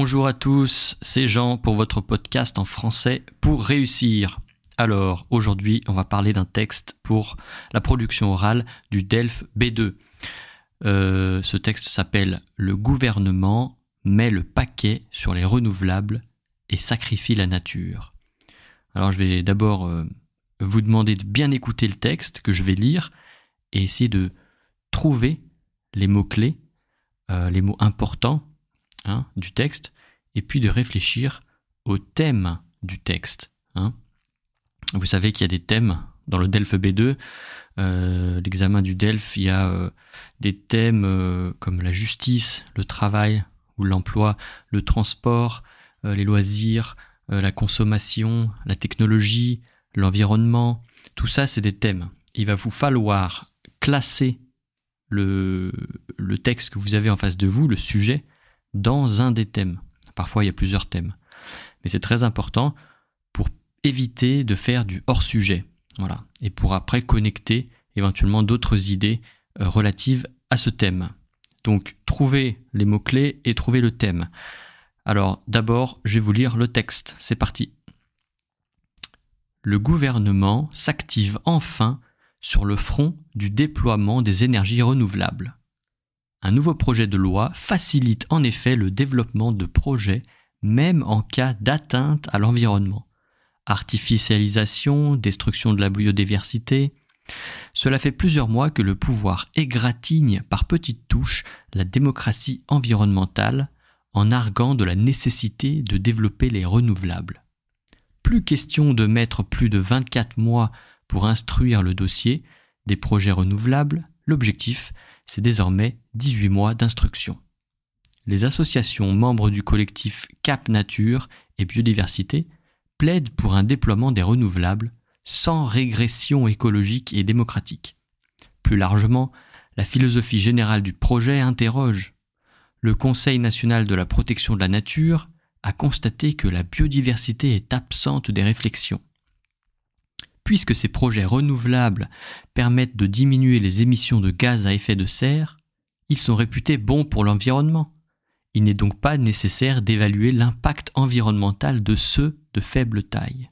Bonjour à tous, c'est Jean pour votre podcast en français pour réussir. Alors, aujourd'hui, on va parler d'un texte pour la production orale du DELF B2. Ce texte s'appelle « Le gouvernement met le paquet sur les renouvelables et sacrifie la nature ». Alors, je vais d'abord vous demander de bien écouter le texte que je vais lire et essayer de trouver les mots-clés, les mots importants du texte, et puis de réfléchir au thème du texte. Vous savez qu'il y a des thèmes dans le DELF B2. L'examen du DELF, il y a des thèmes comme la justice, le travail ou l'emploi, le transport, les loisirs, la consommation, la technologie, l'environnement. Tout ça, c'est des thèmes. Il va vous falloir classer le texte que vous avez en face de vous, le sujet, dans un des thèmes. Parfois, il y a plusieurs thèmes. Mais c'est très important pour éviter de faire du hors-sujet. Voilà. Et pour après connecter éventuellement d'autres idées relatives à ce thème. Donc, trouvez les mots-clés et trouvez le thème. Alors, d'abord, je vais vous lire le texte. C'est parti. Le gouvernement s'active enfin sur le front du déploiement des énergies renouvelables. Un nouveau projet de loi facilite en effet le développement de projets, même en cas d'atteinte à l'environnement. Artificialisation, destruction de la biodiversité. Cela fait plusieurs mois que le pouvoir égratigne par petites touches la démocratie environnementale en arguant de la nécessité de développer les renouvelables. Plus question de mettre plus de 24 mois pour instruire le dossier des projets renouvelables. L'objectif, c'est désormais 18 mois d'instruction. Les associations membres du collectif Cap Nature et Biodiversité plaident pour un déploiement des renouvelables sans régression écologique et démocratique. Plus largement, la philosophie générale du projet interroge. Le Conseil national de la protection de la nature a constaté que la biodiversité est absente des réflexions. Puisque ces projets renouvelables permettent de diminuer les émissions de gaz à effet de serre, ils sont réputés bons pour l'environnement. Il n'est donc pas nécessaire d'évaluer l'impact environnemental de ceux de faible taille.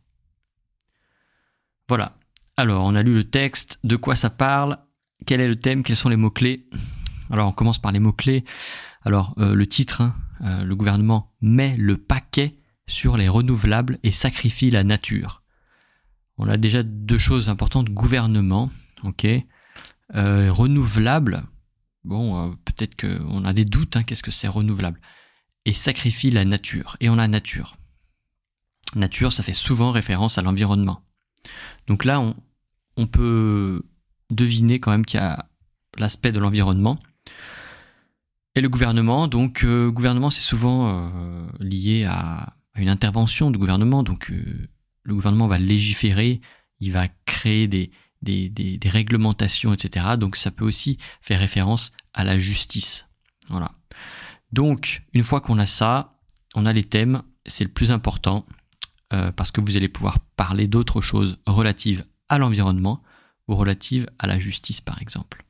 Voilà. Alors, on a lu le texte, de quoi ça parle, quel est le thème, quels sont les mots-clés. Alors, on commence par les mots-clés. Alors, le titre, le gouvernement met le paquet sur les renouvelables et sacrifie la nature. On a déjà deux choses importantes, gouvernement, ok, renouvelable, peut-être qu'on a des doutes, qu'est-ce que c'est renouvelable, et sacrifie la nature, et on a nature. Nature, ça fait souvent référence à l'environnement. Donc là, on peut deviner quand même qu'il y a l'aspect de l'environnement. Et le gouvernement, gouvernement, c'est souvent lié à une intervention du gouvernement, donc le gouvernement va légiférer, il va créer des réglementations, etc. Donc ça peut aussi faire référence à la justice. Voilà. Donc, une fois qu'on a ça, on a les thèmes, c'est le plus important, parce que vous allez pouvoir parler d'autres choses relatives à l'environnement ou relatives à la justice, par exemple.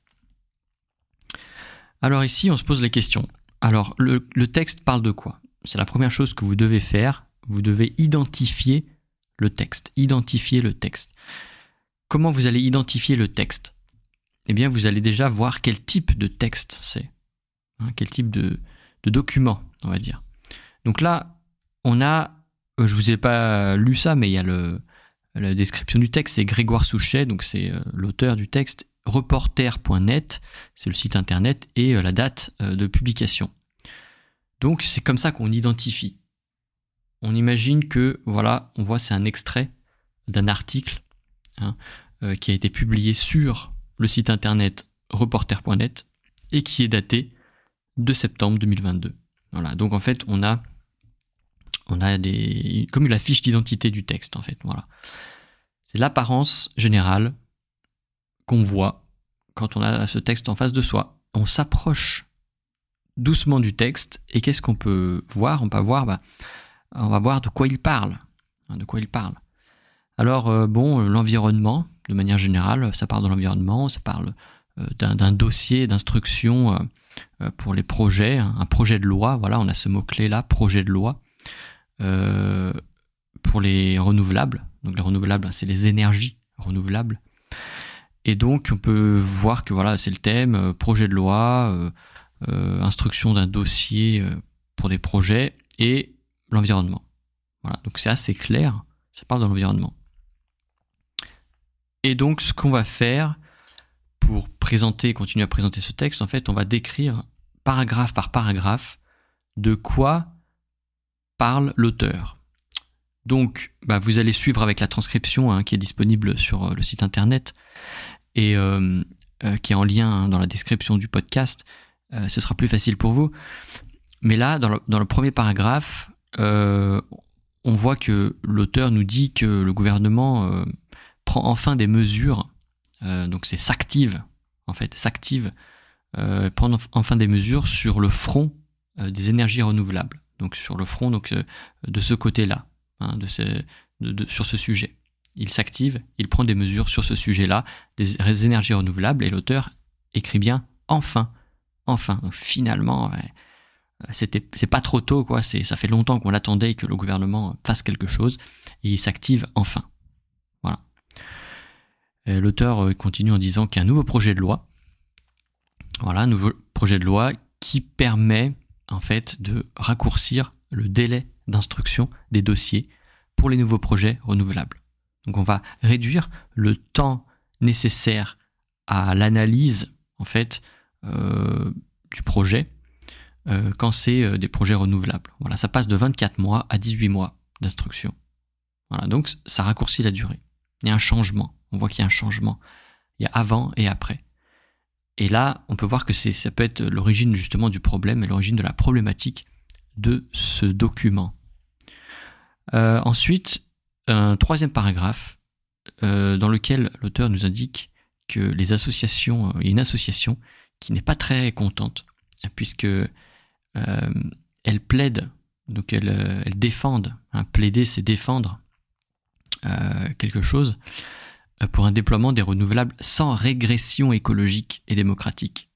Alors ici, on se pose les questions. Alors, le texte parle de quoi ? C'est la première chose que vous devez faire, vous devez identifier le texte. Identifier le texte. Comment vous allez identifier le texte ? Eh bien, vous allez déjà voir quel type de texte c'est. Quel type de document, on va dire. Donc là, on a, je vous ai pas lu ça, mais il y a la description du texte, c'est Grégoire Souchet, donc c'est l'auteur du texte, reporter.net, c'est le site internet, et la date de publication. Donc c'est comme ça qu'on identifie. On imagine que, voilà, on voit c'est un extrait d'un article qui a été publié sur le site internet reporter.net et qui est daté de septembre 2022. Voilà, donc en fait, on a comme la fiche d'identité du texte, en fait. Voilà. C'est l'apparence générale qu'on voit quand on a ce texte en face de soi. On s'approche doucement du texte et qu'est-ce qu'on peut voir ? On va voir de quoi il parle. Alors, l'environnement, de manière générale, ça parle de l'environnement, ça parle d'un dossier d'instruction pour les projets, un projet de loi. Voilà, on a ce mot-clé là, projet de loi, pour les renouvelables. Donc les renouvelables, c'est les énergies renouvelables. Et donc on peut voir que voilà, c'est le thème, projet de loi, instruction d'un dossier pour des projets et l'environnement. Voilà, donc c'est assez clair, ça parle de l'environnement. Et donc ce qu'on va faire pour continuer à présenter ce texte, en fait, on va décrire paragraphe par paragraphe de quoi parle l'auteur. Donc, vous allez suivre avec la transcription qui est disponible sur le site internet et qui est en lien dans la description du podcast. Ce sera plus facile pour vous. Mais là, dans le premier paragraphe, on voit que l'auteur nous dit que le gouvernement prend enfin des mesures. Donc c'est s'active, prendre enfin des mesures sur le front des énergies renouvelables. Donc sur le front de ce côté-là, sur ce sujet. Il s'active, il prend des mesures sur ce sujet-là, des énergies renouvelables, et l'auteur écrit bien « enfin ». Enfin, donc finalement, c'est pas trop tôt, quoi. Ça fait longtemps qu'on l'attendait et que le gouvernement fasse quelque chose, et il s'active enfin. Voilà. L'auteur continue en disant qu'il y a un nouveau projet de loi. Voilà, un nouveau projet de loi qui permet en fait de raccourcir le délai d'instruction des dossiers pour les nouveaux projets renouvelables. Donc on va réduire le temps nécessaire à l'analyse en fait du projet quand c'est des projets renouvelables. Voilà, ça passe de 24 mois à 18 mois d'instruction. Voilà, donc ça raccourcit la durée. Il y a un changement. On voit qu'il y a un changement. Il y a avant et après. Et là, on peut voir que ça peut être l'origine justement du problème et l'origine de la problématique de ce document. Ensuite, un troisième paragraphe dans lequel l'auteur nous indique que il y a une association qui n'est pas très contente puisque elle plaide, donc elle défende. Plaider, c'est défendre quelque chose pour un déploiement des renouvelables sans régression écologique et démocratique.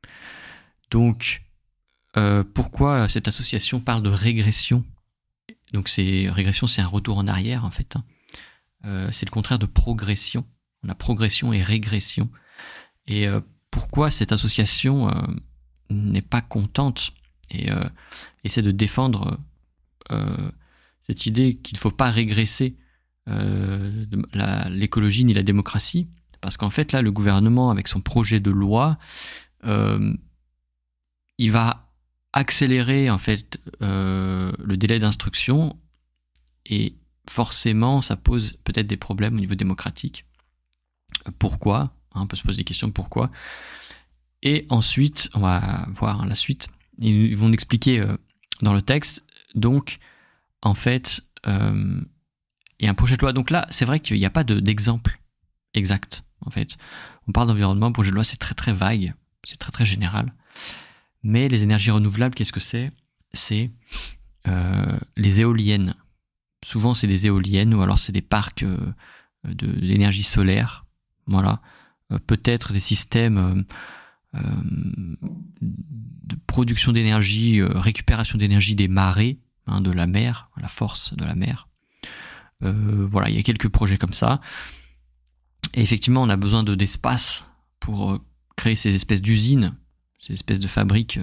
Donc, pourquoi cette association parle de régression ? Donc, régression, c'est un retour en arrière, en fait. C'est le contraire de progression. On a progression et régression. Et pourquoi cette association n'est pas contente et essaie de défendre cette idée qu'il ne faut pas régresser l'écologie ni la démocratie, parce qu'en fait là le gouvernement avec son projet de loi il va accélérer en fait le délai d'instruction et forcément ça pose peut-être des problèmes au niveau démocratique. Pourquoi ? On peut se poser des questions pourquoi. Et ensuite on va voir la suite. Ils vont expliquer dans le texte. Donc en fait il y a un projet de loi. Donc là, c'est vrai qu'il n'y a pas d'exemple exact, en fait. On parle d'environnement, projet de loi, c'est très très vague, c'est très très général. Mais les énergies renouvelables, qu'est-ce que c'est ? C'est les éoliennes. Souvent, c'est des éoliennes ou alors c'est des parcs d'énergie solaire. Voilà. Peut-être des systèmes de production d'énergie, récupération d'énergie des marées, de la mer, la force de la mer. Voilà, il y a quelques projets comme ça. Et effectivement, on a besoin d'espace pour créer ces espèces d'usines, ces espèces de fabriques,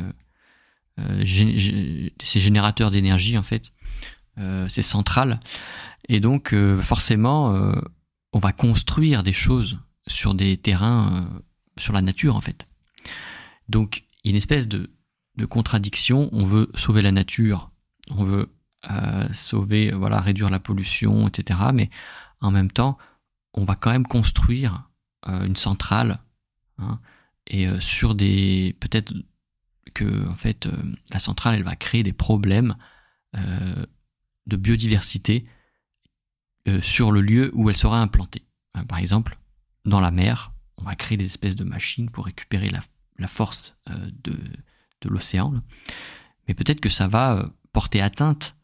ces générateurs d'énergie, en fait, ces centrales. Et donc, forcément, on va construire des choses sur des terrains, sur la nature, en fait. Donc, il y a une espèce de contradiction. On veut sauver la nature, on veut sauver, réduire la pollution, etc. Mais en même temps, on va quand même construire une centrale, et sur peut-être que en fait la centrale elle va créer des problèmes de biodiversité sur le lieu où elle sera implantée. Par exemple, dans la mer, on va créer des espèces de machines pour récupérer la force de l'océan, mais peut-être que ça va porter atteinte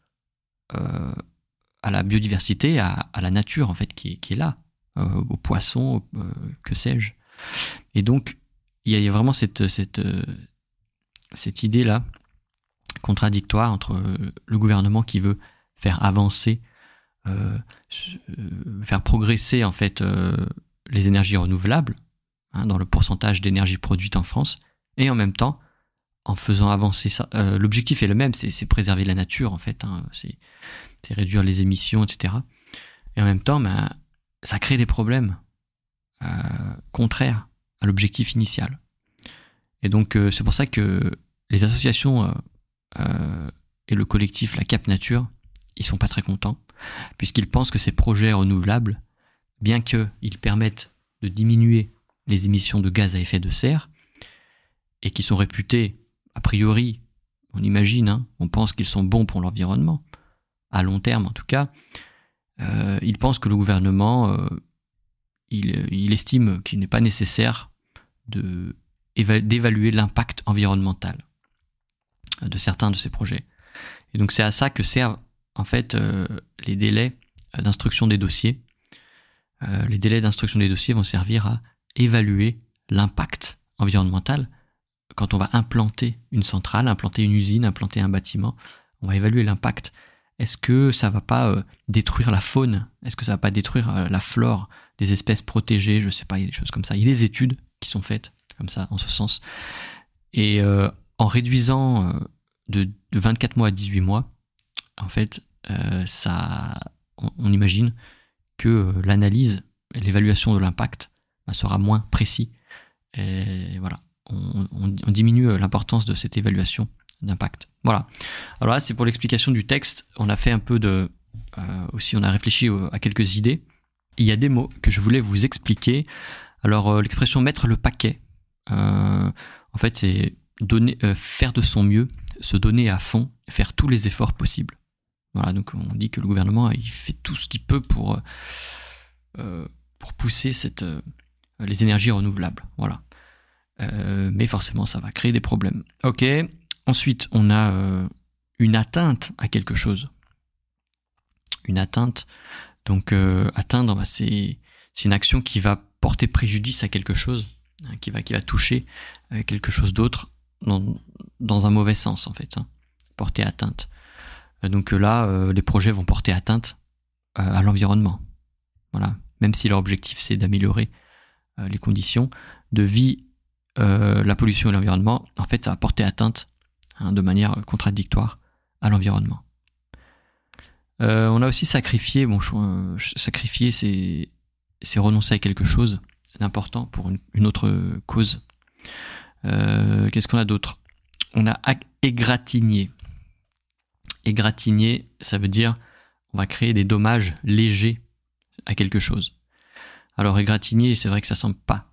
à la biodiversité, à la nature en fait qui est là, aux poissons, que sais-je. Et donc il y a vraiment cette idée-là contradictoire entre le gouvernement qui veut faire avancer, faire progresser en fait les énergies renouvelables, hein, dans le pourcentage d'énergie produite en France, et en même temps, en faisant avancer ça, l'objectif est le même, c'est préserver la nature en fait, hein, c'est réduire les émissions, etc. Et en même temps, ça crée des problèmes contraires à l'objectif initial. Et donc c'est pour ça que les associations et le collectif La Cap Nature, ils sont pas très contents, puisqu'ils pensent que ces projets renouvelables, bien qu'ils permettent de diminuer les émissions de gaz à effet de serre, et qui sont réputés, a priori, on imagine, hein, on pense qu'ils sont bons pour l'environnement, à long terme en tout cas, ils pensent que le gouvernement, il estime qu'il n'est pas nécessaire d'évaluer l'impact environnemental de certains de ces projets. Et donc c'est à ça que servent en fait les délais d'instruction des dossiers. Les délais d'instruction des dossiers vont servir à évaluer l'impact environnemental. Quand on va implanter une centrale, implanter une usine, implanter un bâtiment, on va évaluer l'impact. Est-ce que ça va pas détruire la faune? Est-ce que ça va pas détruire la flore des espèces protégées? Je sais pas, il y a des choses comme ça. Il y a des études qui sont faites comme ça, en ce sens. Et en réduisant de 24 mois à 18 mois, en fait, on imagine que l'analyse et l'évaluation de l'impact sera moins précis. Et voilà, on diminue l'importance de cette évaluation d'impact. Voilà. Alors là, c'est pour l'explication du texte. On a fait un peu aussi, on a réfléchi à quelques idées. Il y a des mots que je voulais vous expliquer. Alors, l'expression mettre le paquet, en fait, c'est faire de son mieux, se donner à fond, faire tous les efforts possibles. Voilà, donc on dit que le gouvernement, il fait tout ce qu'il peut pour pousser les énergies renouvelables. Voilà. Mais forcément, ça va créer des problèmes. Ok. Ensuite, on a une atteinte à quelque chose. Une atteinte. Donc, atteindre, c'est une action qui va porter préjudice à quelque chose, hein, qui va toucher quelque chose d'autre dans un mauvais sens, en fait. Hein. Porter atteinte. Donc là, les projets vont porter atteinte à l'environnement. Voilà. Même si leur objectif, c'est d'améliorer les conditions de vie, la pollution et l'environnement, en fait, ça va porter atteinte, hein, de manière contradictoire à l'environnement. On a aussi sacrifié. Sacrifier, c'est renoncer à quelque chose d'important pour une autre cause. Qu'est-ce qu'on a d'autre? On a égratigné. Égratigner, ça veut dire on va créer des dommages légers à quelque chose. Alors égratigner, c'est vrai que ça semble pas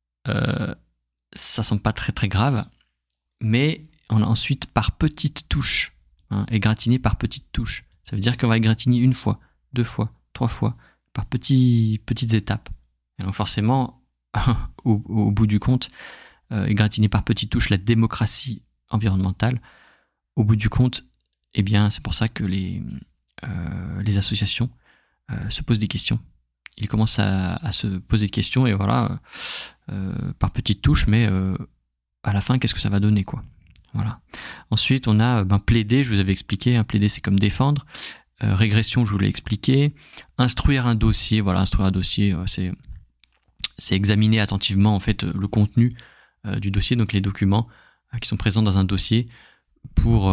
très très grave, mais on a ensuite par petites touches, hein, égratigner par petites touches. Ça veut dire qu'on va égratigner une fois, 2 fois, 3 fois, par petites étapes. Et donc forcément, au bout du compte, égratigner par petites touches la démocratie environnementale, au bout du compte, eh bien, c'est pour ça que les associations se posent des questions. Ils commencent à se poser des questions et voilà, par petites touches, mais à la fin, qu'est-ce que ça va donner, quoi. Voilà. Ensuite, on a plaider, je vous avais expliqué, hein, plaider, c'est comme défendre. Régression, je vous l'ai expliqué. Instruire un dossier, voilà, instruire un dossier, c'est examiner attentivement en fait le contenu du dossier, donc les documents qui sont présents dans un dossier pour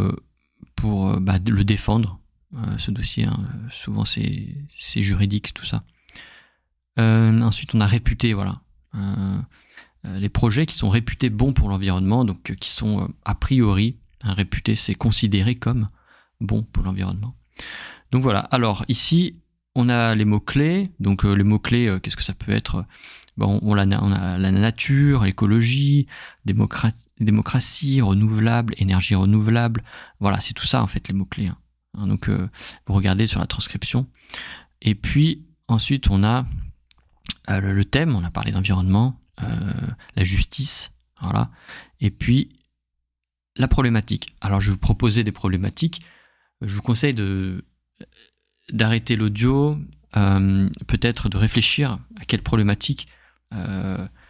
le défendre, ce dossier, hein. Souvent c'est juridique, tout ça. Ensuite on a réputé, voilà, les projets qui sont réputés bons pour l'environnement, donc qui sont a priori, hein, réputés, c'est considéré comme bon pour l'environnement. Donc voilà, alors ici on a les mots-clés, donc les mots-clés, qu'est-ce que ça peut être? On a la nature, l'écologie, démocratie, renouvelable, énergie renouvelable. Voilà, c'est tout ça en fait les mots-clés. Hein. Donc vous regardez sur la transcription. Et puis ensuite on a le thème, on a parlé d'environnement, la justice, voilà. Et puis la problématique. Alors je vais vous proposer des problématiques. Je vous conseille d'arrêter l'audio, peut-être de réfléchir à quelle problématique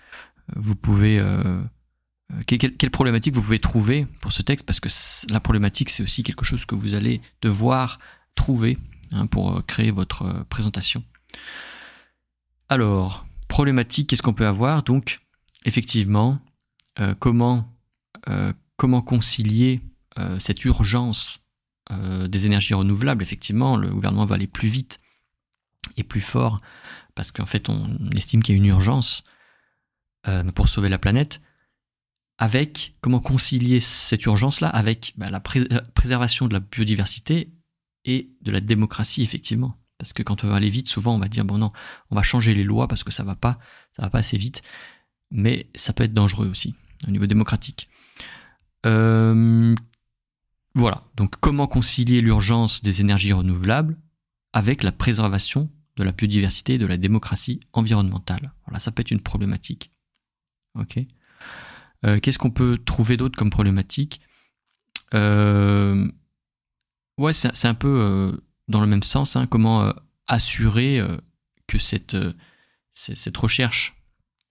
vous pouvez quelle problématique vous pouvez trouver pour ce texte, parce que la problématique, c'est aussi quelque chose que vous allez devoir trouver pour créer votre présentation. Alors, problématique, qu'est-ce qu'on peut avoir? Donc, effectivement, comment concilier cette urgence des énergies renouvelables? Effectivement, le gouvernement va aller plus vite et plus fort, parce qu'en fait, on estime qu'il y a une urgence pour sauver la planète. Avec comment concilier cette urgence-là avec la préservation de la biodiversité et de la démocratie, effectivement. Parce que quand on va aller vite, souvent on va dire bon non, on va changer les lois parce que ça va pas assez vite. Mais ça peut être dangereux aussi au niveau démocratique. Voilà. Donc comment concilier l'urgence des énergies renouvelables avec la préservation de la biodiversité et de la démocratie environnementale. Voilà, ça peut être une problématique. Ok. Qu'est-ce qu'on peut trouver d'autre comme problématique? Ouais, c'est un peu dans le même sens. Comment assurer que cette recherche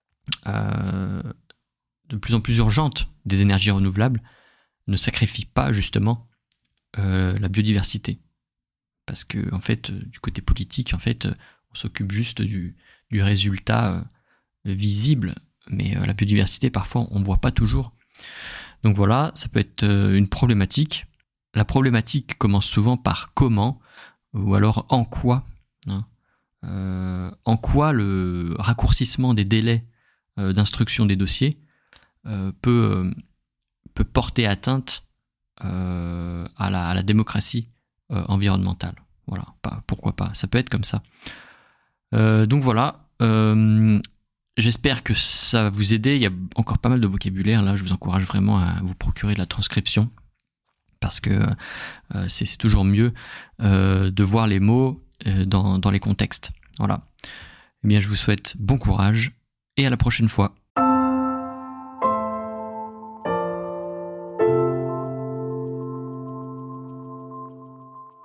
de plus en plus urgente des énergies renouvelables ne sacrifie pas justement la biodiversité. Parce que en fait, du côté politique, en fait, on s'occupe juste du résultat visible. Mais la biodiversité, parfois, on ne voit pas toujours. Donc voilà, ça peut être une problématique. La problématique commence souvent par comment, ou alors en quoi. En quoi le raccourcissement des délais d'instruction des dossiers peut porter atteinte à la démocratie environnementale. Voilà, pourquoi pas. Ça peut être comme ça. Donc voilà. J'espère que ça va vous aider. Il y a encore pas mal de vocabulaire. Là, je vous encourage vraiment à vous procurer de la transcription parce que c'est toujours mieux de voir les mots dans les contextes. Voilà. Eh bien, je vous souhaite bon courage et à la prochaine fois.